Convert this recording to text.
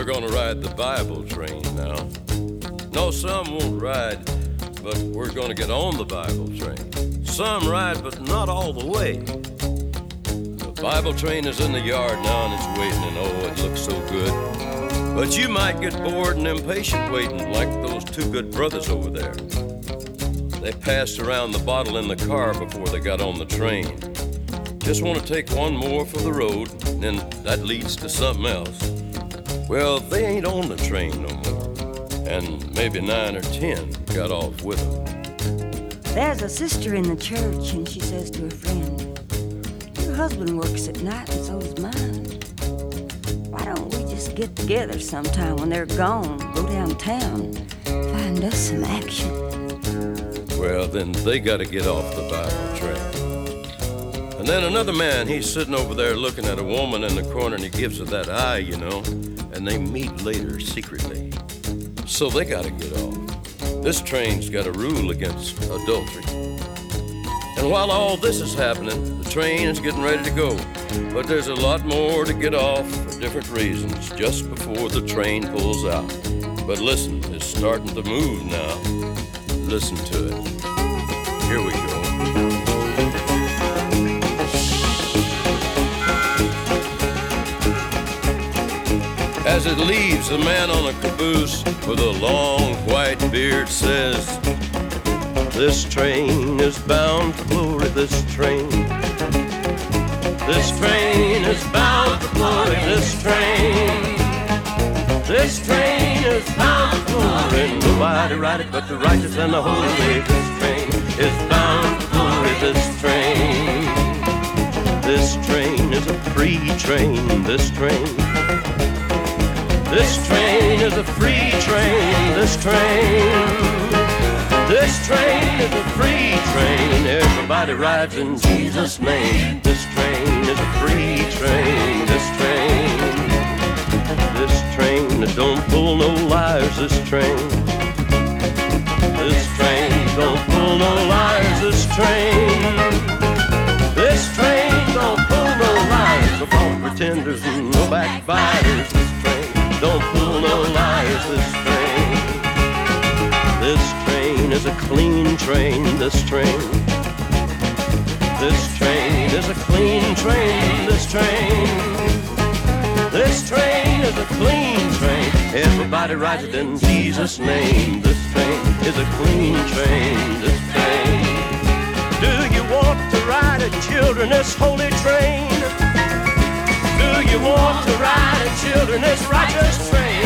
gonna ride the Bible train now. No, some won't ride, but we're gonna get on the Bible train. Some ride, but not all the way. The Bible train is in the yard now and it's waiting, and oh, it looks so good. But you might get bored and impatient waiting, like those two good brothers over there. They passed around the bottle in the car before they got on the train. Just want to take one more for the road, and then that leads to something else. Well, they ain't on the train no more, and maybe 9 or 10 got off with them. There's a sister in the church, and she says to her friend, "Your husband works at night, and so does mine. Why don't we just get together sometime when they're gone, go downtown, find us some action?" Well, then they got to get off the Bible train. And then another man, he's sitting over there looking at a woman in the corner, and he gives her that eye, you know, and they meet later secretly. So they got to get off. This train's got a rule against adultery. And while all this is happening, the train is getting ready to go. But there's a lot more to get off for different reasons just before the train pulls out. But listen, it's starting to move now. Listen to it. Here we go. As it leaves, a man on a caboose with a long white beard says, "This train is bound for glory, this train. This train is bound for glory, this train. This train is bound for glory, nobody ride it but the righteous and the holy. This train is bound for glory, this train. This train is a free train, this train. This train is a free train, this train. This train is a free train, everybody rides in Jesus' name. This train is a free train, this train. This train that don't pull no liars, this train. This train don't pull no liars, this train. This train don't pull no liars, no false pretenders and no backbiters. This train don't pull no liars, this train. This train is a clean train, this train. This train is a clean train, this train. This train is a clean train, everybody rides it in Jesus' name. This train is a clean train, this train. Do you want to ride it, children, this holy train? Do you want to ride it, children, this righteous train?